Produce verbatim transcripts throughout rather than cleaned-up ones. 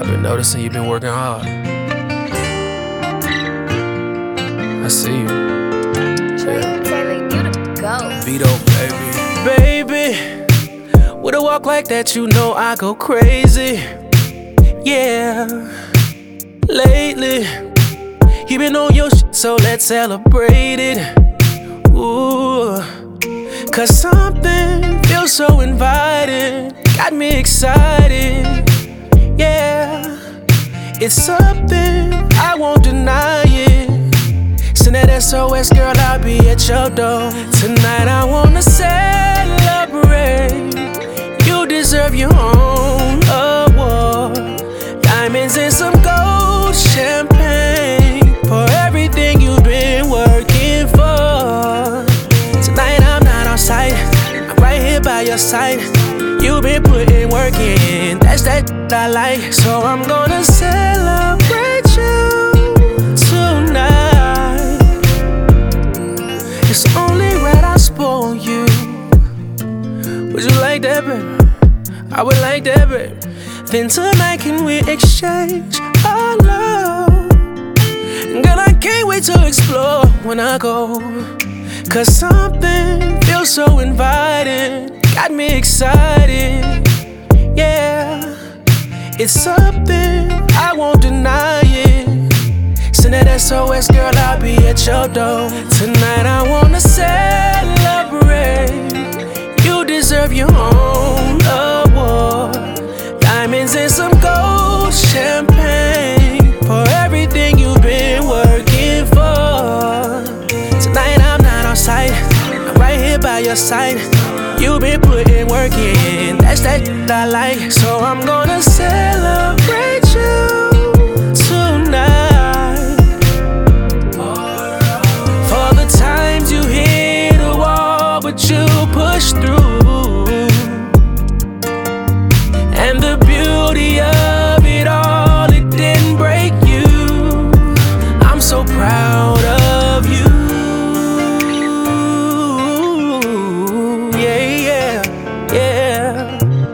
been noticing you've been working hard. I see you. Jordan Taylor, you the go. Vito, baby. Baby, with a walk like that, you know I go crazy. Yeah. Lately, you been on your shit, so let's celebrate it. Ooh. Cause something feels so inviting, got me excited. Yeah. It's something, I won't deny it. Send that S O S, girl, I'll be at your door. Tonight I wanna celebrate. You deserve your own award. Diamonds and some gold champagne for everything you've been working for. Tonight I'm not on site, I'm right here by your side. You've been putting work in, that's that I like. So I'm gonna celebrate you tonight. It's only right I spoil you. Would you like that, baby? I would like that, baby. Then tonight can we exchange our love? Girl, I can't wait to explore when I go. Cause something feels so inviting, got me excited. Yeah. It's something, I won't deny it. Send that S O S, girl, I'll be at your door. Tonight I wanna celebrate. You deserve your own award. Diamonds and some gold champagne for everything you've been working for. Tonight I'm not on site, I'm right here by your side. You've been putting work in, that's that I like. So I'm gonna celebrate you tonight. For the times you hit a wall, but you push through. And the beauty of it all, it didn't break you. I'm so proud of you. Yeah, yeah, yeah.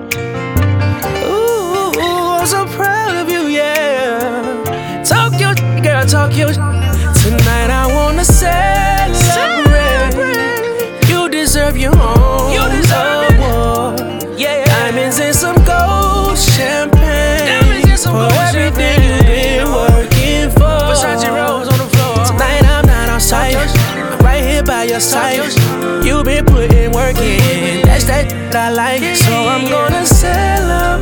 Ooh, I'm so proud of you, yeah. Talk your girl, talk your tonight I wanna celebrate. You deserve your own you deserve award. Yeah, diamonds and some gold champagne for everything you've been working for. Versace Rose on the floor. Tonight I'm not on site, I'm right here by your side. You've been putting work in, that's that I like. So I'm gonna celebrate.